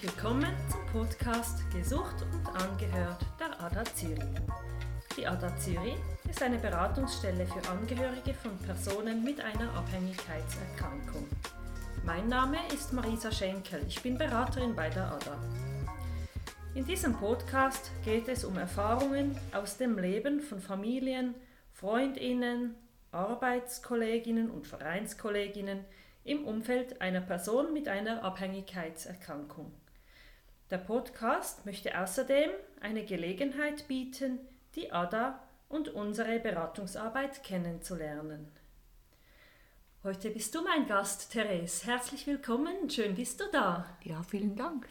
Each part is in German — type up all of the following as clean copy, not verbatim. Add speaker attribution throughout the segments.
Speaker 1: Willkommen zum Podcast Gesucht und Angehört der ADA Zürich. Die ADA Zürich ist eine Beratungsstelle für Angehörige von Personen mit einer Abhängigkeitserkrankung. Mein Name ist Marisa Schenkel, ich bin Beraterin bei der ADA. In diesem Podcast geht es um Erfahrungen aus dem Leben von Familien, FreundInnen, Arbeitskolleginnen und Vereinskolleginnen im Umfeld einer Person mit einer Abhängigkeitserkrankung. Der Podcast möchte außerdem eine Gelegenheit bieten, die ADA und unsere Beratungsarbeit kennenzulernen. Heute bist du mein Gast, Therese. Herzlich willkommen, schön bist du da.
Speaker 2: Ja, vielen Dank.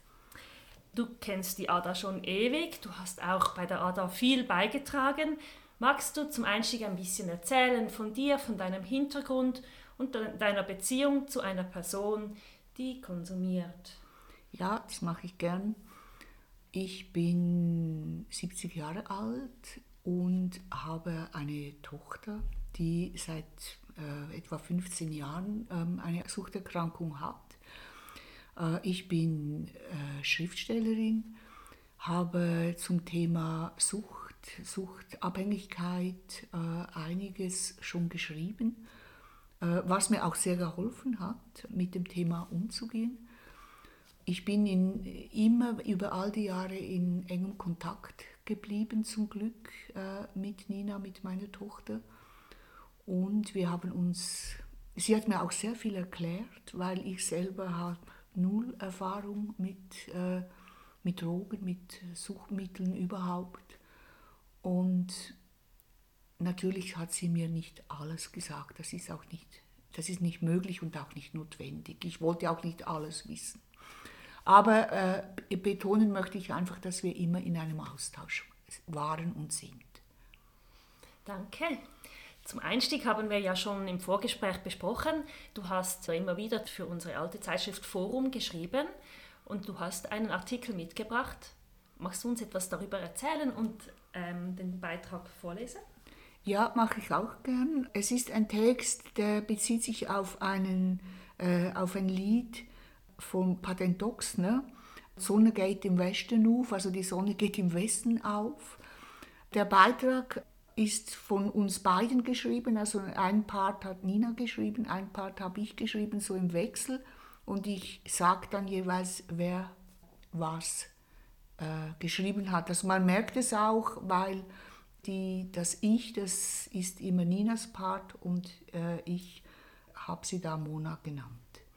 Speaker 1: Du kennst die ADA schon ewig, du hast auch bei der ADA viel beigetragen. Magst du zum Einstieg ein bisschen erzählen von dir, von deinem Hintergrund und deiner Beziehung zu einer Person, die konsumiert?
Speaker 2: Ja, das mache ich gern. Ich bin 70 Jahre alt und habe eine Tochter, die seit etwa 15 Jahren eine Suchterkrankung hat. Ich bin Schriftstellerin, habe zum Thema Suchtabhängigkeit einiges schon geschrieben, was mir auch sehr geholfen hat, mit dem Thema umzugehen. Ich bin immer über all die Jahre in engem Kontakt geblieben, zum Glück, mit Nina, mit meiner Tochter. Und sie hat mir auch sehr viel erklärt, weil ich selber habe null Erfahrung mit Drogen, mit Suchtmitteln überhaupt. Und natürlich hat sie mir nicht alles gesagt. Das ist nicht möglich und auch nicht notwendig. Ich wollte auch nicht alles wissen. Aber betonen möchte ich einfach, dass wir immer in einem Austausch waren und sind.
Speaker 1: Danke. Zum Einstieg haben wir ja schon im Vorgespräch besprochen. Du hast immer wieder für unsere alte Zeitschrift Forum geschrieben und du hast einen Artikel mitgebracht. Magst du uns etwas darüber erzählen und den Beitrag vorlesen?
Speaker 2: Ja, mache ich auch gern. Es ist ein Text, der bezieht sich auf ein Lied von Patent Ochsner. Die Sonne geht im Westen auf, also die Sonne geht im Westen auf. Der Beitrag ist von uns beiden geschrieben, also ein Part hat Nina geschrieben, ein Part habe ich geschrieben, so im Wechsel. Und ich sage dann jeweils, wer was geschrieben hat. Also man merkt es auch, weil das ist immer Ninas Part und ich habe sie da Mona genannt.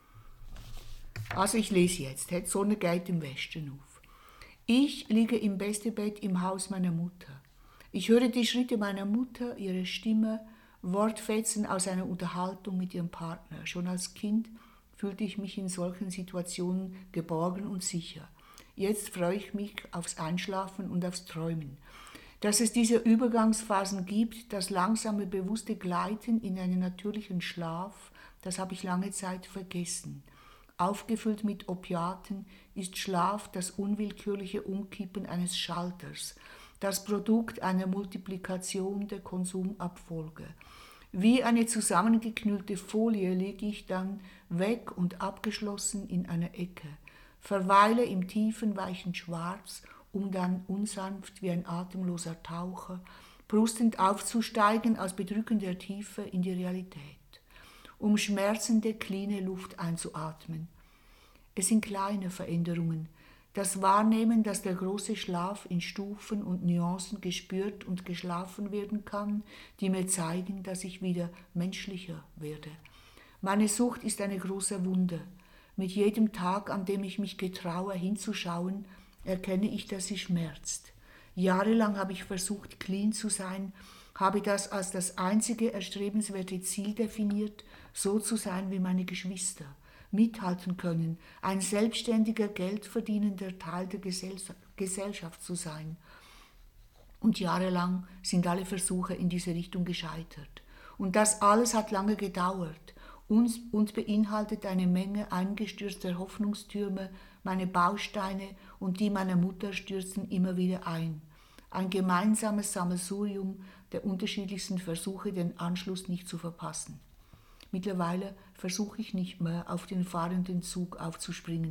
Speaker 2: Also ich lese jetzt, die Sonne geht im Westen auf. Ich liege im besten Bett im Haus meiner Mutter. Ich höre die Schritte meiner Mutter, ihre Stimme, Wortfetzen aus einer Unterhaltung mit ihrem Partner. Schon als Kind fühlte ich mich in solchen Situationen geborgen und sicher. Jetzt freue ich mich aufs Einschlafen und aufs Träumen. Dass es diese Übergangsphasen gibt, das langsame, bewusste Gleiten in einen natürlichen Schlaf, das habe ich lange Zeit vergessen. Aufgefüllt mit Opiaten ist Schlaf das unwillkürliche Umkippen eines Schalters, das Produkt einer Multiplikation der Konsumabfolge. Wie eine zusammengeknüllte Folie liege ich dann weg und abgeschlossen in einer Ecke, verweile im tiefen, weichen Schwarz, um dann unsanft wie ein atemloser Taucher, brustend aufzusteigen aus bedrückender Tiefe in die Realität, um schmerzende, cleane Luft einzuatmen. Es sind kleine Veränderungen, das Wahrnehmen, dass der große Schlaf in Stufen und Nuancen gespürt und geschlafen werden kann, die mir zeigen, dass ich wieder menschlicher werde. Meine Sucht ist eine große Wunde. Mit jedem Tag, an dem ich mich getraue, hinzuschauen, erkenne ich, dass sie schmerzt. Jahrelang habe ich versucht, clean zu sein, habe das als das einzige erstrebenswerte Ziel definiert, so zu sein wie meine Geschwister, mithalten können, ein selbstständiger, geldverdienender Teil der Gesellschaft zu sein. Und jahrelang sind alle Versuche in diese Richtung gescheitert. Und das alles hat lange gedauert und beinhaltet eine Menge eingestürzter Hoffnungstürme. Meine Bausteine und die meiner Mutter stürzen immer wieder ein. Ein gemeinsames Sammelsurium der unterschiedlichsten Versuche, den Anschluss nicht zu verpassen. Mittlerweile versuche ich nicht mehr, auf den fahrenden Zug aufzuspringen.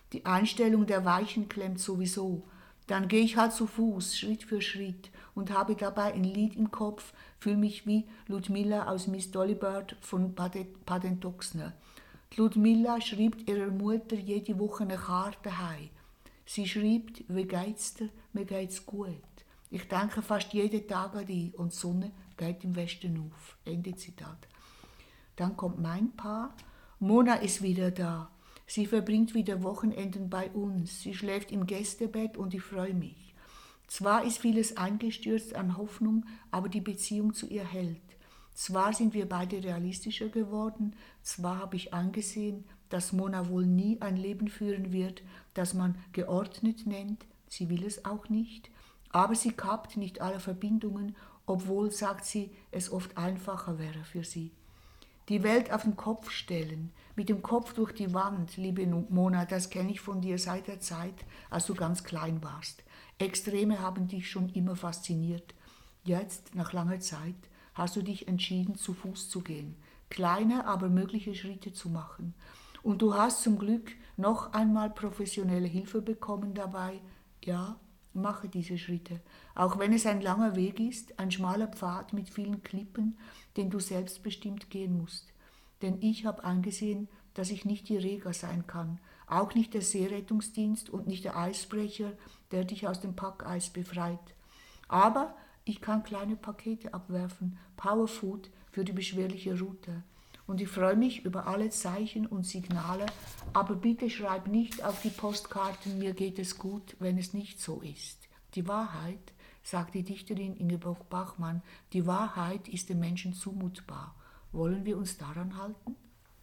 Speaker 2: Die Einstellung der Weichen klemmt sowieso. Dann gehe ich halt zu Fuß, Schritt für Schritt und habe dabei ein Lied im Kopf, fühle mich wie Ludmilla aus Miss Dollybird von Padentoxner. Ludmilla schrieb ihrer Mutter jede Woche eine Karte heim. Sie schrieb, wie geht's dir? Mir geht's gut. Ich denke fast jeden Tag an dich und die Sonne geht im Westen auf. Ende Zitat. Dann kommt mein Paar. Mona ist wieder da. Sie verbringt wieder Wochenenden bei uns. Sie schläft im Gästebett und ich freue mich. Zwar ist vieles eingestürzt an Hoffnung, aber die Beziehung zu ihr hält. Zwar sind wir beide realistischer geworden, zwar habe ich angesehen, dass Mona wohl nie ein Leben führen wird, das man geordnet nennt, sie will es auch nicht, aber sie kappt nicht alle Verbindungen, obwohl, sagt sie, es oft einfacher wäre für sie. Die Welt auf den Kopf stellen, mit dem Kopf durch die Wand, liebe Mona, das kenne ich von dir seit der Zeit, als du ganz klein warst. Extreme haben dich schon immer fasziniert. Jetzt, nach langer Zeit, hast du dich entschieden, zu Fuß zu gehen, kleine, aber mögliche Schritte zu machen. Und du hast zum Glück noch einmal professionelle Hilfe bekommen dabei. Ja, mache diese Schritte, auch wenn es ein langer Weg ist, ein schmaler Pfad mit vielen Klippen, den du selbstbestimmt gehen musst. Denn ich habe eingesehen, dass ich nicht die Rega sein kann, auch nicht der Seerettungsdienst und nicht der Eisbrecher, der dich aus dem Packeis befreit. Aber ich kann kleine Pakete abwerfen, Powerfood für die beschwerliche Route. Und ich freue mich über alle Zeichen und Signale, aber bitte schreib nicht auf die Postkarten, mir geht es gut, wenn es nicht so ist. Die Wahrheit, sagt die Dichterin Ingeborg Bachmann, die Wahrheit ist dem Menschen zumutbar. Wollen wir uns daran halten?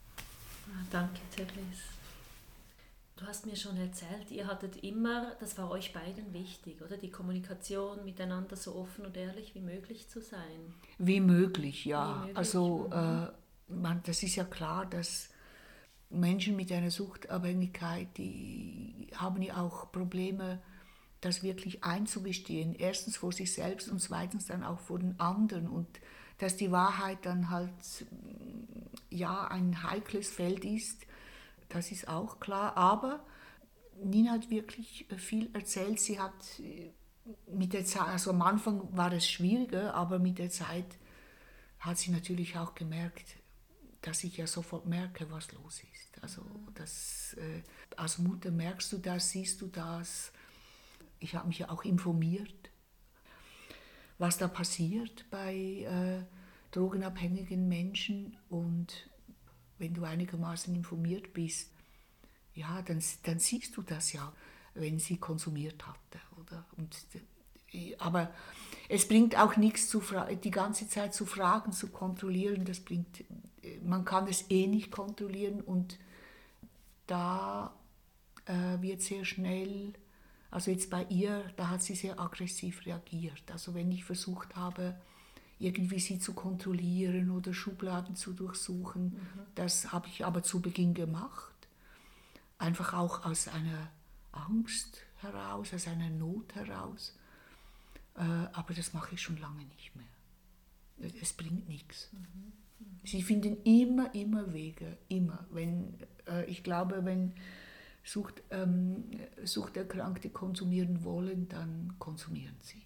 Speaker 1: Danke, Therese. Du hast mir schon erzählt, ihr hattet immer, das war euch beiden wichtig, oder? Die Kommunikation miteinander so offen und ehrlich wie möglich zu sein.
Speaker 2: Wie möglich, ja.
Speaker 1: Wie möglich.
Speaker 2: Also das ist ja klar, dass Menschen mit einer Suchtabhängigkeit, die haben ja auch Probleme, das wirklich einzugestehen. Erstens vor sich selbst und zweitens dann auch vor den anderen. Und dass die Wahrheit dann halt ja ein heikles Feld ist, das ist auch klar. Aber Nina hat wirklich viel erzählt. Sie hat mit der Zeit, also am Anfang war es schwieriger, aber mit der Zeit hat sie natürlich auch gemerkt, dass ich ja sofort merke, was los ist. Also als Mutter merkst du das, siehst du das. Ich habe mich ja auch informiert, was da passiert bei drogenabhängigen Menschen. Und wenn du einigermaßen informiert bist, ja, dann siehst du das ja, wenn sie konsumiert hatte. Oder? Aber es bringt auch nichts, die ganze Zeit zu fragen, zu kontrollieren. Man kann es nicht kontrollieren und da wird sehr schnell, also jetzt bei ihr, da hat sie sehr aggressiv reagiert. Also wenn ich versucht habe, irgendwie sie zu kontrollieren oder Schubladen zu durchsuchen, das habe ich aber zu Beginn gemacht. Einfach auch aus einer Angst heraus, aus einer Not heraus. Aber das mache ich schon lange nicht mehr. Es bringt nichts. Sie finden immer Wege, immer. Ich glaube, wenn Suchterkrankte konsumieren wollen, dann konsumieren sie.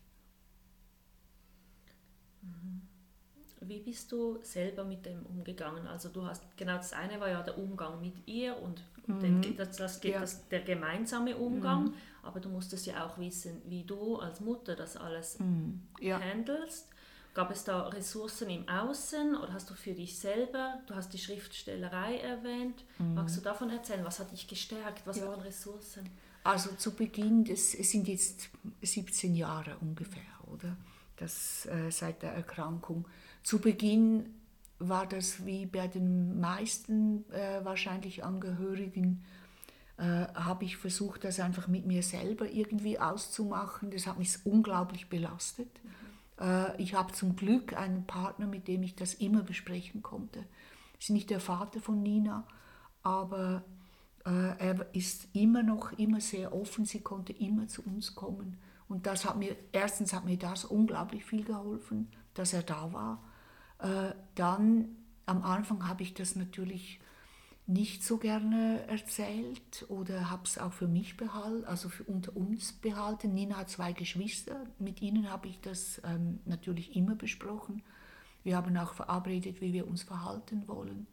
Speaker 1: Wie bist du selber mit dem umgegangen? Also du hast, genau das eine war ja der Umgang mit ihr und der gemeinsame Umgang, aber du musstest ja auch wissen, wie du als Mutter das alles handelst. Gab es da Ressourcen im Außen oder hast du für dich selber, du hast die Schriftstellerei erwähnt, magst du davon erzählen? Was hat dich gestärkt? Was waren Ressourcen?
Speaker 2: Also zu Beginn, es sind jetzt 17 Jahre ungefähr, oder? Das seit der Erkrankung. Zu Beginn war das wie bei den meisten wahrscheinlich Angehörigen, habe ich versucht, das einfach mit mir selber irgendwie auszumachen. Das hat mich unglaublich belastet. Ich habe zum Glück einen Partner, mit dem ich das immer besprechen konnte. Ist nicht der Vater von Nina, aber er ist immer sehr offen. Sie konnte immer zu uns kommen. Und erstens hat mir das unglaublich viel geholfen, dass er da war. Dann am Anfang habe ich das natürlich nicht so gerne erzählt oder habe es auch für mich behalten, also unter uns behalten. Nina hat 2 Geschwister, mit ihnen habe ich das natürlich immer besprochen. Wir haben auch verabredet, wie wir uns verhalten wollen.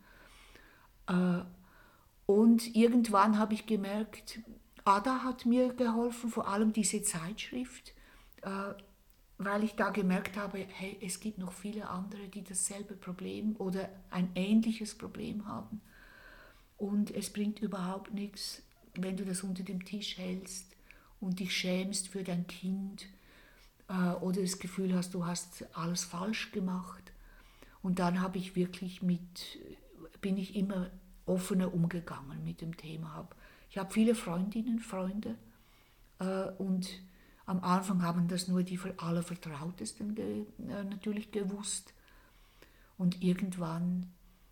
Speaker 2: Und irgendwann habe ich gemerkt, Ada hat mir geholfen, vor allem diese Zeitschrift, weil ich da gemerkt habe, hey, es gibt noch viele andere, die dasselbe Problem oder ein ähnliches Problem haben. Und es bringt überhaupt nichts, wenn du das unter dem Tisch hältst und dich schämst für dein Kind oder das Gefühl hast, du hast alles falsch gemacht. Und dann habe ich wirklich bin ich immer offener umgegangen mit dem Thema. Ich habe viele Freundinnen, Freunde und am Anfang haben das nur die Allervertrautesten natürlich gewusst. Und irgendwann,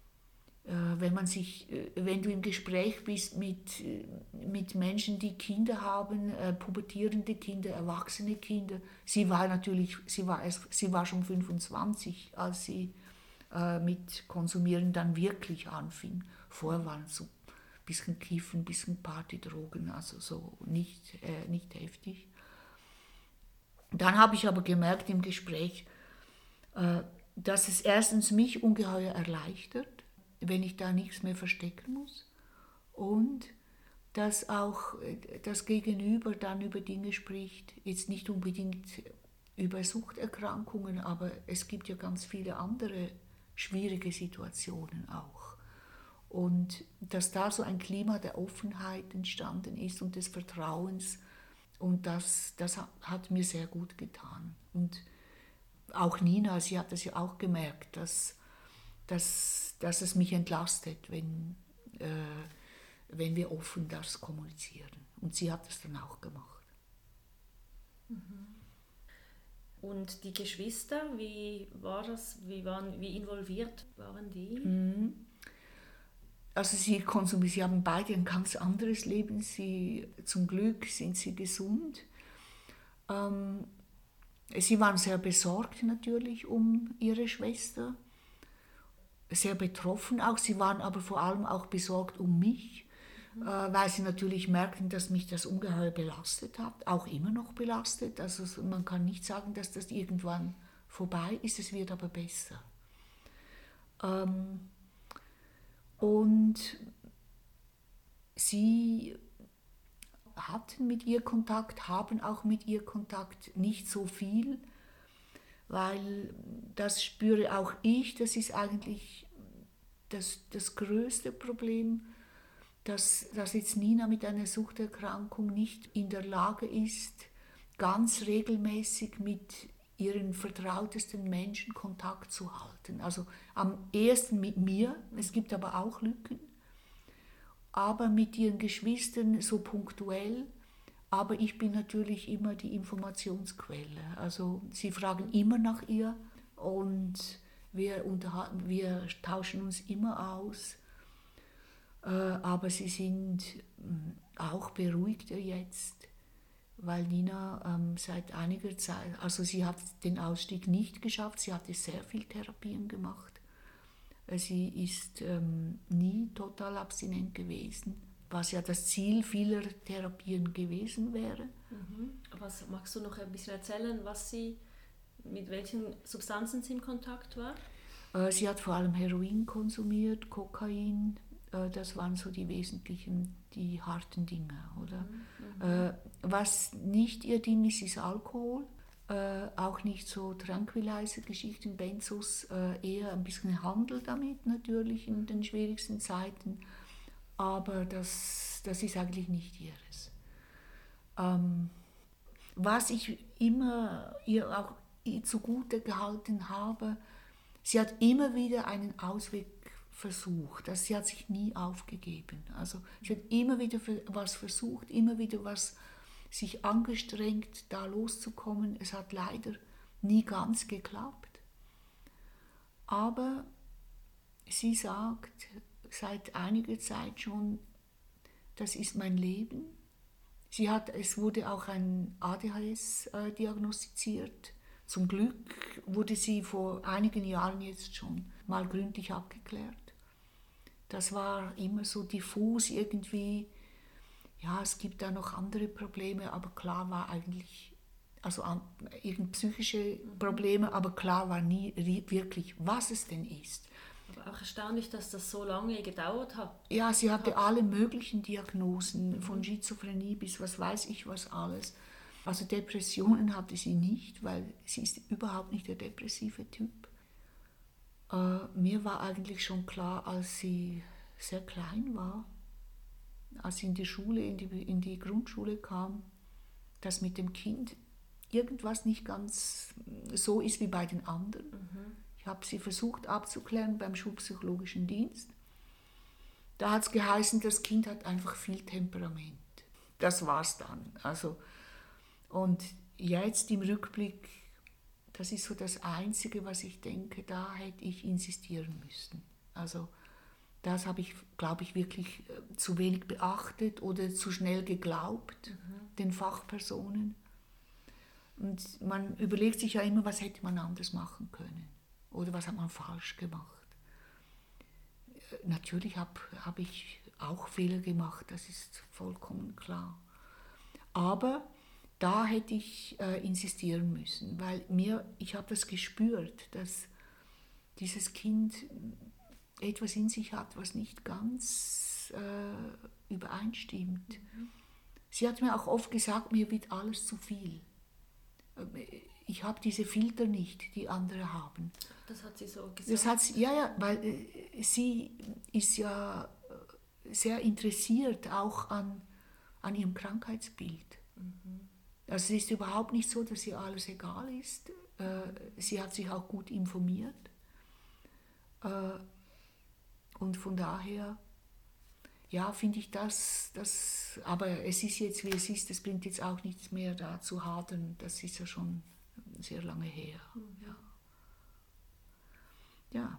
Speaker 2: wenn du im Gespräch bist mit Menschen, die Kinder haben, pubertierende Kinder, erwachsene Kinder, sie war schon 25, als sie mit Konsumieren dann wirklich anfing. Vorher waren es so ein bisschen Kiffen, ein bisschen Partydrogen, also so nicht heftig. Dann habe ich aber gemerkt im Gespräch, dass es erstens mich ungeheuer erleichtert, wenn ich da nichts mehr verstecken muss, und dass auch das Gegenüber dann über Dinge spricht, jetzt nicht unbedingt über Suchterkrankungen, aber es gibt ja ganz viele andere schwierige Situationen auch. Und dass da so ein Klima der Offenheit entstanden ist und des Vertrauens, und das hat mir sehr gut getan. Und auch Nina, sie hat das ja auch gemerkt, dass es mich entlastet, wenn wir offen das kommunizieren. Und sie hat das dann auch gemacht.
Speaker 1: Und die Geschwister, wie war das? Wie involviert waren die?
Speaker 2: Also sie haben beide ein ganz anderes Leben. Zum Glück sind sie gesund. Sie waren sehr besorgt natürlich um ihre Schwester, sehr betroffen auch. Sie waren aber vor allem auch besorgt um mich, weil sie natürlich merkten, dass mich das ungeheuer belastet hat, auch immer noch belastet. Also man kann nicht sagen, dass das irgendwann vorbei ist, es wird aber besser. Und sie hatten mit ihr Kontakt, haben auch mit ihr Kontakt, nicht so viel, weil das spüre auch ich, das ist eigentlich das größte Problem, dass jetzt Nina mit einer Suchterkrankung nicht in der Lage ist, ganz regelmäßig mit ihren vertrautesten Menschen Kontakt zu halten. Also am ehesten mit mir, es gibt aber auch Lücken, aber mit ihren Geschwistern so punktuell. Aber ich bin natürlich immer die Informationsquelle. Also sie fragen immer nach ihr und wir tauschen uns immer aus. Aber sie sind auch beruhigter jetzt, weil Nina seit einiger Zeit, also sie hat den Ausstieg nicht geschafft, sie hatte sehr viel Therapien gemacht. Sie ist nie total abstinent gewesen, was ja das Ziel vieler Therapien gewesen wäre.
Speaker 1: Was magst du noch ein bisschen erzählen, mit welchen Substanzen sie in Kontakt war?
Speaker 2: Sie hat vor allem Heroin konsumiert, Kokain, das waren so die wesentlichen, die harten Dinge, oder? Was nicht ihr Ding ist, ist Alkohol. Auch nicht so Tranquilizer-Geschichten, Benzos, eher ein bisschen Handel damit natürlich in den schwierigsten Zeiten, aber das ist eigentlich nicht ihres. Was ich immer ihr auch zugute gehalten habe, sie hat immer wieder einen Ausweg versucht, also sie hat sich nie aufgegeben. Also sie hat immer wieder was versucht, immer wieder was sich angestrengt, da loszukommen. Es hat leider nie ganz geklappt. Aber sie sagt seit einiger Zeit schon, das ist mein Leben. Es wurde auch ein ADHS diagnostiziert. Zum Glück wurde sie vor einigen Jahren jetzt schon mal gründlich abgeklärt. Das war immer so diffus irgendwie. Ja, es gibt da noch andere Probleme, aber klar war eigentlich, also irgend psychische Probleme, aber klar war nie wirklich, was es denn ist.
Speaker 1: Aber auch erstaunlich, dass das so lange gedauert hat.
Speaker 2: Ja, sie hatte alle möglichen Diagnosen, von Schizophrenie bis was weiß ich was alles. Also Depressionen hatte sie nicht, weil sie ist überhaupt nicht der depressive Typ. Mir war eigentlich schon klar, als sie sehr klein war, als sie in die Schule, in die Grundschule kam, dass mit dem Kind irgendwas nicht ganz so ist wie bei den anderen. Ich habe sie versucht abzuklären beim schulpsychologischen Dienst. Da hat es geheißen, das Kind hat einfach viel Temperament. Das war's dann. Also, und jetzt im Rückblick, das ist so das Einzige, was ich denke, da hätte ich insistieren müssen. Also das habe ich, glaube ich, wirklich zu wenig beachtet oder zu schnell geglaubt, den Fachpersonen. Und man überlegt sich ja immer, was hätte man anders machen können oder was hat man falsch gemacht. Natürlich hab ich auch Fehler gemacht, das ist vollkommen klar. Aber da hätte ich insistieren müssen, weil ich habe das gespürt, dass dieses Kind etwas in sich hat, was nicht ganz übereinstimmt. Sie hat mir auch oft gesagt, mir wird alles zu viel. Ich habe diese Filter nicht, die andere haben.
Speaker 1: Das hat sie so gesagt?
Speaker 2: Das hat sie, ja, weil sie ist ja sehr interessiert auch an ihrem Krankheitsbild. Also es ist überhaupt nicht so, dass ihr alles egal ist. Sie hat sich auch gut informiert. Und von daher, ja, finde ich das, aber es ist jetzt, wie es ist, es bringt jetzt auch nichts mehr da zu hadern. Das ist ja schon sehr lange her. Ja.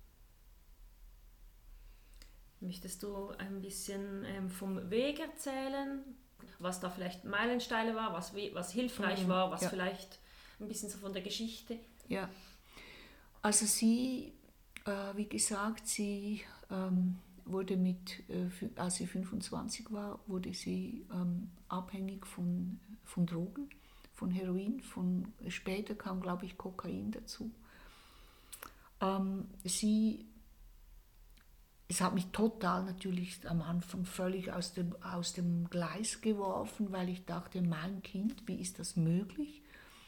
Speaker 1: Möchtest du ein bisschen vom Weg erzählen, was da vielleicht Meilensteine war, was hilfreich war, was vielleicht ein bisschen so von der Geschichte?
Speaker 2: Ja, also sie, wie gesagt, sie wurde als sie 25 war, wurde sie abhängig von Drogen, von Heroin, später kam, glaube ich, Kokain dazu. Es hat mich total natürlich am Anfang völlig aus dem Gleis geworfen, weil ich dachte, mein Kind, wie ist das möglich?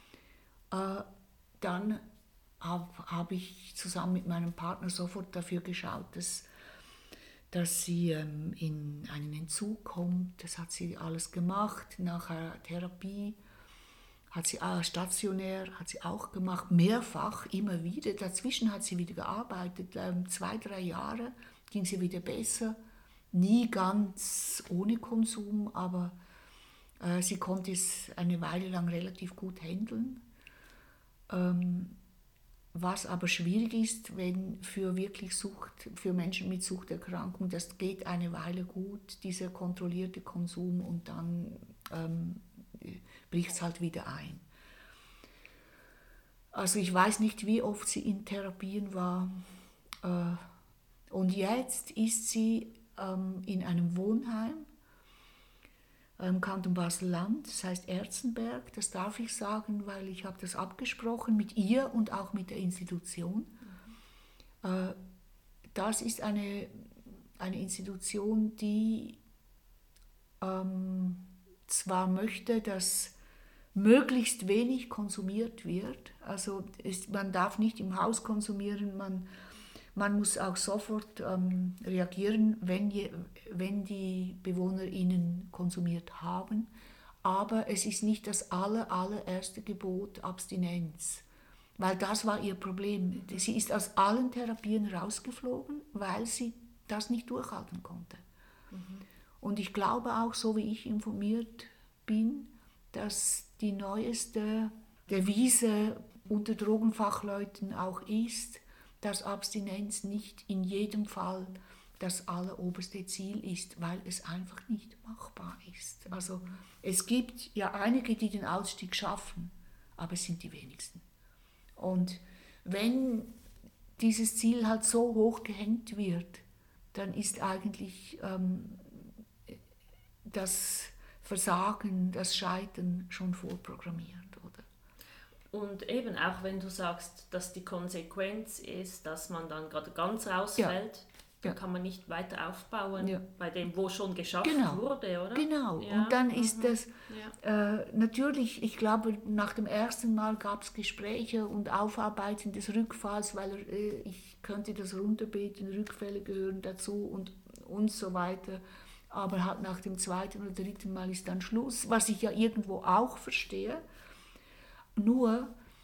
Speaker 2: Dann habe ich zusammen mit meinem Partner sofort dafür geschaut, dass sie in einen Entzug kommt. Das hat sie alles gemacht. Nachher Therapie hat sie stationär, hat sie auch gemacht, mehrfach, immer wieder. Dazwischen hat sie wieder gearbeitet, 2-3 Jahre ging sie wieder besser. Nie ganz ohne Konsum, aber sie konnte es eine Weile lang relativ gut handeln. Was aber schwierig ist, wenn für Menschen mit Suchterkrankung, das geht eine Weile gut, dieser kontrollierte Konsum, und dann bricht es halt wieder ein. Also ich weiß nicht, wie oft sie in Therapien war. Und jetzt ist sie in einem Wohnheim im Kanton Basel-Land, das heißt Erzenberg. Das darf ich sagen, weil ich habe das abgesprochen mit ihr und auch mit der Institution. Das ist eine Institution, die zwar möchte, dass möglichst wenig konsumiert wird. Also man darf nicht im Haus konsumieren, man muss auch sofort reagieren, wenn die BewohnerInnen konsumiert haben. Aber es ist nicht das allererste Gebot Abstinenz, weil das war ihr Problem. Sie ist aus allen Therapien rausgeflogen, weil sie das nicht durchhalten konnte. Und ich glaube auch, so wie ich informiert bin, dass die neueste Devise unter Drogenfachleuten auch ist, dass Abstinenz nicht in jedem Fall das alleroberste Ziel ist, weil es einfach nicht machbar ist. Also es gibt ja einige, die den Ausstieg schaffen, aber es sind die wenigsten. Und wenn dieses Ziel halt so hoch gehängt wird, dann ist eigentlich das Versagen, das Scheitern schon vorprogrammiert, oder?
Speaker 1: Und eben auch wenn du sagst, dass die Konsequenz ist, dass man dann gerade ganz rausfällt, dann kann man nicht weiter aufbauen bei dem, wo schon geschafft wurde, oder?
Speaker 2: Genau, und dann ist das natürlich, ich glaube, nach dem ersten Mal gab es Gespräche und Aufarbeiten des Rückfalls, weil ich könnte das runterbeten, Rückfälle gehören dazu und so weiter. Aber halt nach dem zweiten oder dritten Mal ist dann Schluss, was ich ja irgendwo auch verstehe. Nur,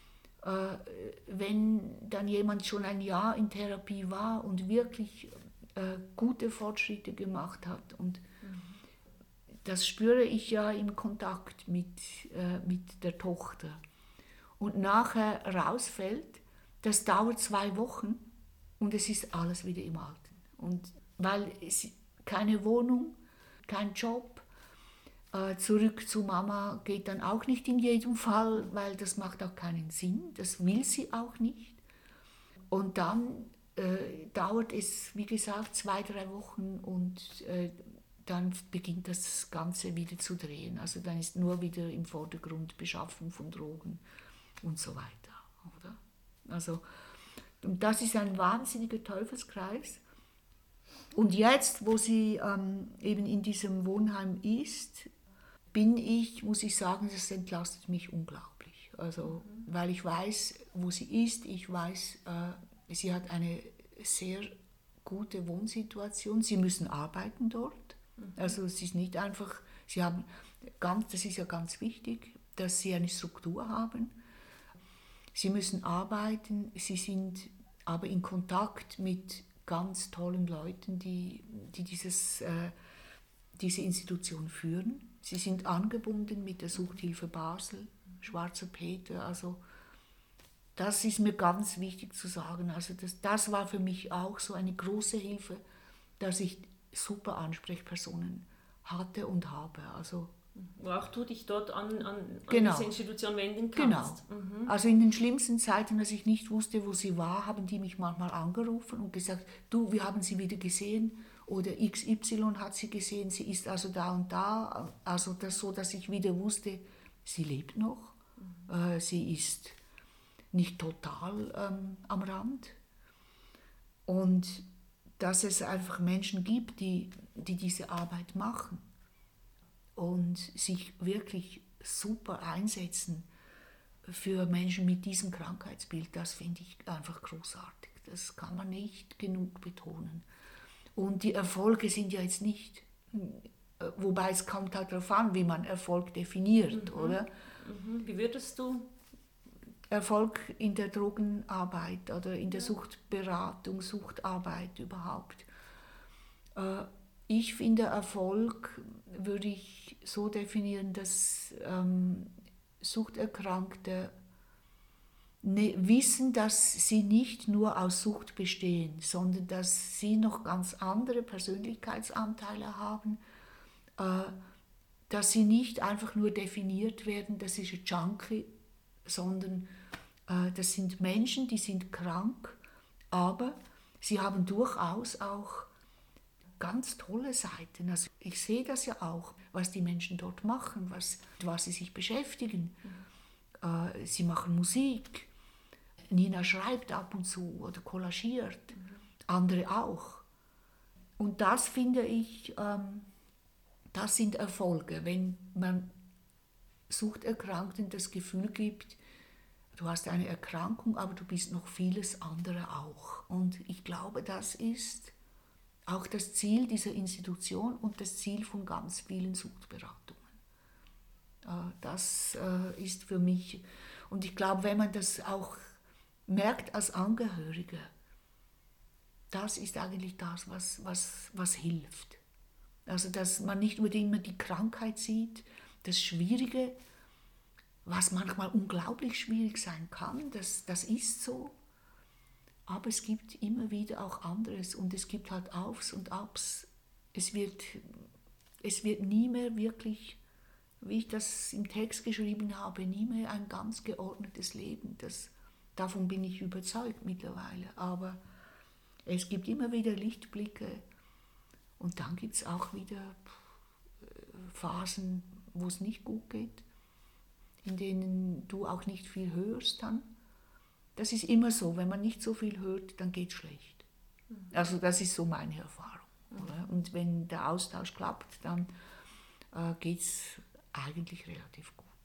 Speaker 2: wenn dann jemand schon ein Jahr in Therapie war und wirklich gute Fortschritte gemacht hat, und das spüre ich ja im Kontakt mit der Tochter, und nachher rausfällt, das dauert 2 Wochen und es ist alles wieder im Alten. Und weil keine Wohnung, kein Job, zurück zu Mama geht dann auch nicht in jedem Fall, weil das macht auch keinen Sinn, das will sie auch nicht. Und dann dauert es, wie gesagt, 2, 3 Wochen und dann beginnt das Ganze wieder zu drehen. Also dann ist nur wieder im Vordergrund Beschaffung von Drogen und so weiter. Oder? Also, und das ist ein wahnsinniger Teufelskreis. Und jetzt, wo sie eben in diesem Wohnheim ist, muss ich sagen, das entlastet mich unglaublich. Also, weil ich weiß, wo sie ist, ich weiß, sie hat eine sehr gute Wohnsituation, sie müssen arbeiten dort. Also es ist nicht einfach, das ist ja ganz wichtig, dass sie eine Struktur haben. Sie müssen arbeiten, sie sind aber in Kontakt mit ganz tollen Leuten, die diese Institution führen. Sie sind angebunden mit der Suchthilfe Basel, Schwarzer Peter. Also das ist mir ganz wichtig zu sagen. Also das war für mich auch so eine große Hilfe, dass ich super Ansprechpersonen hatte und habe. Also,
Speaker 1: wo auch du dich dort an
Speaker 2: genau,
Speaker 1: diese Institution wenden kannst.
Speaker 2: Genau. Also in den schlimmsten Zeiten, als ich nicht wusste, wo sie war, haben die mich manchmal angerufen und gesagt, du, wir haben sie wieder gesehen oder XY hat sie gesehen, sie ist also da und da. Also das so, dass ich wieder wusste, sie lebt noch, sie ist nicht total am Rand. Und dass es einfach Menschen gibt, die diese Arbeit machen und sich wirklich super einsetzen für Menschen mit diesem Krankheitsbild, das finde ich einfach großartig. Das kann man nicht genug betonen. Und die Erfolge sind ja jetzt nicht, wobei es kommt halt darauf an, wie man Erfolg definiert, oder?
Speaker 1: Wie würdest du
Speaker 2: Erfolg in der Drogenarbeit oder in der Suchtberatung, Suchtarbeit überhaupt. Ich finde, Erfolg würde ich so definieren, dass Suchterkrankte wissen, dass sie nicht nur aus Sucht bestehen, sondern dass sie noch ganz andere Persönlichkeitsanteile haben, dass sie nicht einfach nur definiert werden, das ist ein Junkie, sondern das sind Menschen, die sind krank, aber sie haben durchaus auch ganz tolle Seiten. Also ich sehe das ja auch, was die Menschen dort machen, was sie sich beschäftigen. Sie machen Musik. Nina schreibt ab und zu oder collagiert. Andere auch. Und das finde ich, das sind Erfolge, wenn man Suchterkrankten das Gefühl gibt, du hast eine Erkrankung, aber du bist noch vieles andere auch. Und ich glaube, das ist auch das Ziel dieser Institution und das Ziel von ganz vielen Suchtberatungen. Das ist für mich, und ich glaube, wenn man das auch merkt als Angehörige, das ist eigentlich das, was hilft. Also, dass man nicht nur immer die Krankheit sieht, das Schwierige, was manchmal unglaublich schwierig sein kann, das ist so. Aber es gibt immer wieder auch anderes und es gibt halt Aufs und Abs. Es wird nie mehr wirklich, wie ich das im Text geschrieben habe, nie mehr ein ganz geordnetes Leben. Davon bin ich überzeugt mittlerweile. Aber es gibt immer wieder Lichtblicke Und dann gibt es auch wieder Phasen, wo es nicht gut geht, in denen du auch nicht viel hörst dann. Das ist immer so, wenn man nicht so viel hört, dann geht es schlecht. Also das ist so meine Erfahrung. Oder? Und wenn der Austausch klappt, dann geht es eigentlich relativ gut.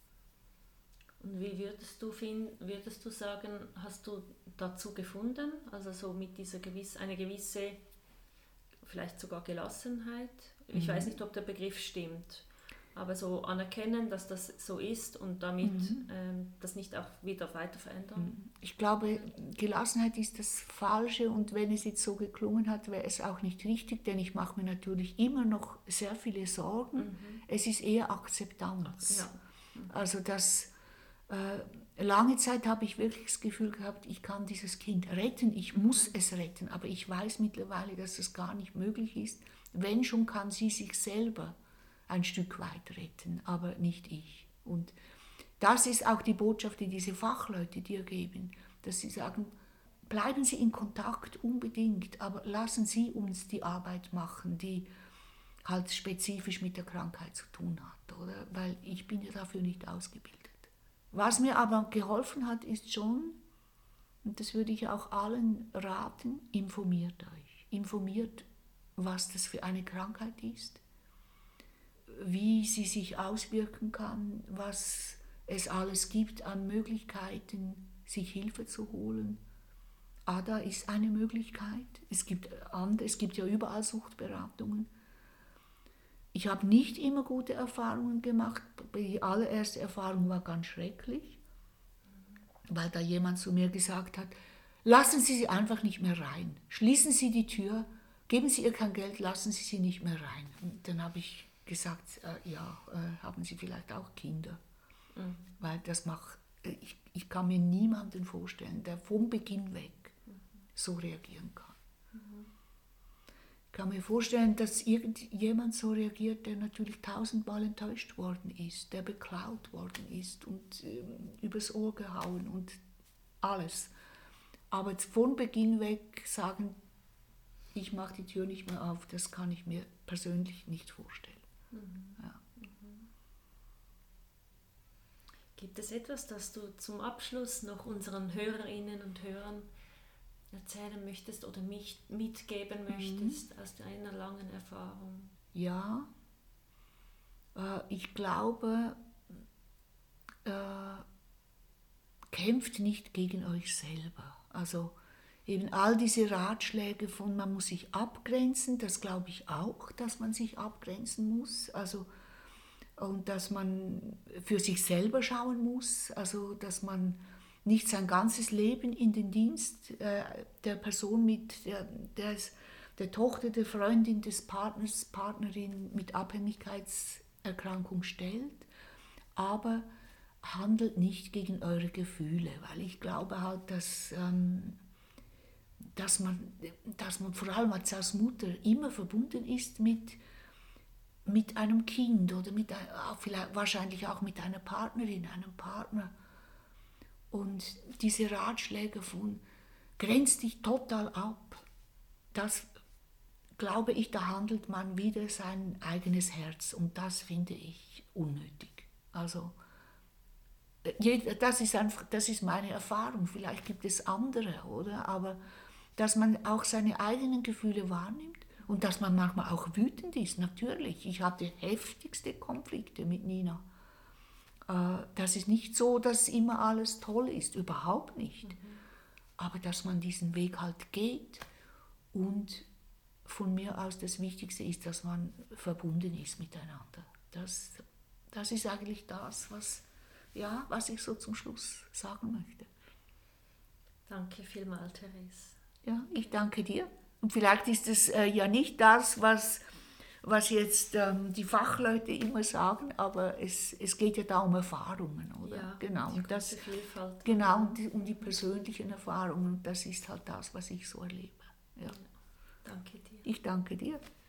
Speaker 1: Und wie würdest du sagen, hast du dazu gefunden, also so mit dieser eine gewisse, vielleicht sogar Gelassenheit? Ich weiß nicht, ob der Begriff stimmt, aber so anerkennen, dass das so ist und damit das nicht auch wieder weiter verändern?
Speaker 2: Ich glaube, Gelassenheit ist das Falsche und wenn es jetzt so geklungen hat, wäre es auch nicht richtig, denn ich mache mir natürlich immer noch sehr viele Sorgen. Es ist eher Akzeptanz.
Speaker 1: Ja.
Speaker 2: Also lange Zeit habe ich wirklich das Gefühl gehabt, ich kann dieses Kind retten, ich muss es retten, aber ich weiß mittlerweile, dass das gar nicht möglich ist. Wenn schon, kann sie sich selber ein Stück weit retten, aber nicht ich. Und das ist auch die Botschaft, die diese Fachleute dir geben, dass sie sagen, bleiben Sie in Kontakt unbedingt, aber lassen Sie uns die Arbeit machen, die halt spezifisch mit der Krankheit zu tun hat, oder? Weil ich bin ja dafür nicht ausgebildet. Was mir aber geholfen hat, ist schon, und das würde ich auch allen raten, informiert euch. Informiert, was das für eine Krankheit ist, wie sie sich auswirken kann, was es alles gibt an Möglichkeiten, sich Hilfe zu holen. ADA ist eine Möglichkeit, es gibt ja überall Suchtberatungen. Ich habe nicht immer gute Erfahrungen gemacht. Die allererste Erfahrung war ganz schrecklich, weil da jemand zu mir gesagt hat, lassen Sie sie einfach nicht mehr rein. Schließen Sie die Tür, geben Sie ihr kein Geld, lassen Sie sie nicht mehr rein. Und dann habe ich gesagt, haben Sie vielleicht auch Kinder? Weil ich kann mir niemanden vorstellen, der vom Beginn weg so reagieren kann. Ich kann mir vorstellen, dass irgendjemand so reagiert, der natürlich 1000-mal enttäuscht worden ist, der beklaut worden ist und übers Ohr gehauen und alles. Aber von Beginn weg sagen, ich mache die Tür nicht mehr auf, das kann ich mir persönlich nicht vorstellen. Ja.
Speaker 1: Gibt es etwas, das du zum Abschluss noch unseren Hörerinnen und Hörern erzählen möchtest oder mitgeben möchtest aus deiner langen Erfahrung?
Speaker 2: Ja, ich glaube, kämpft nicht gegen euch selber. Also eben all diese Ratschläge von man muss sich abgrenzen, das glaube ich auch, dass man sich abgrenzen muss. Also, und dass man für sich selber schauen muss, also dass man nicht sein ganzes Leben in den Dienst der Person der Tochter, der Freundin, des Partners, Partnerin mit Abhängigkeitserkrankung stellt, aber handelt nicht gegen eure Gefühle, weil ich glaube halt, dass man vor allem als Mutter immer verbunden ist mit einem Kind oder vielleicht wahrscheinlich auch mit einer Partnerin, einem Partner. Und diese Ratschläge von grenz dich total ab, das glaube ich, da handelt man wieder sein eigenes Herz und das finde ich unnötig. Also das ist meine Erfahrung, vielleicht gibt es andere, oder? Aber dass man auch seine eigenen Gefühle wahrnimmt und dass man manchmal auch wütend ist, natürlich. Ich hatte heftigste Konflikte mit Nina. Das ist nicht so, dass immer alles toll ist, überhaupt nicht. Aber dass man diesen Weg halt geht und von mir aus das Wichtigste ist, dass man verbunden ist miteinander. Das ist eigentlich das, was ich so zum Schluss sagen möchte.
Speaker 1: Danke vielmals, Therese.
Speaker 2: Ja, ich danke dir. Und vielleicht ist es ja nicht das, was jetzt die Fachleute immer sagen, aber es geht ja da um Erfahrungen, oder?
Speaker 1: Ja,
Speaker 2: genau.
Speaker 1: Die große Vielfalt.
Speaker 2: Genau, um die persönlichen Erfahrungen. Und das ist halt das, was ich so erlebe. Ja.
Speaker 1: Danke dir.
Speaker 2: Ich danke dir.